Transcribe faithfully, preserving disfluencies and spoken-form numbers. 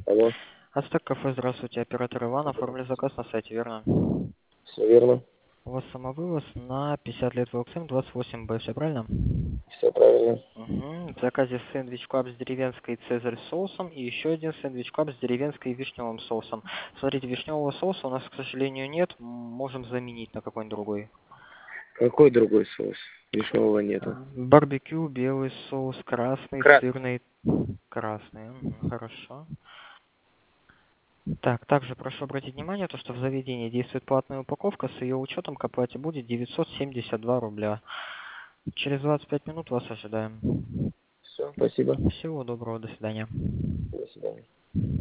Алло, Астек кафе, здравствуйте, оператор Иван, оформили заказ на сайте, верно? все верно, У вас самовывоз на пятьдесят лет ВЛКСМ двадцать восемь Б, все правильно? все правильно. Угу. В заказе сэндвич клаб с деревенской цезарь соусом и еще один сэндвич клаб с деревенской и вишневым соусом. Смотрите, вишневого соуса у нас, к сожалению, нет, м, можем заменить на какой-нибудь другой. Какой другой соус? Вишневого нету. М, Барбекю, белый соус, красный, Красный. сырный, красный. Мгм, хорошо. Так, также прошу обратить внимание, то, что в заведении действует платная упаковка, с ее учетом к оплате будет девятьсот семьдесят два рубля. Через двадцать пять минут вас ожидаем. Все, спасибо. Всего доброго, до свидания. До свидания.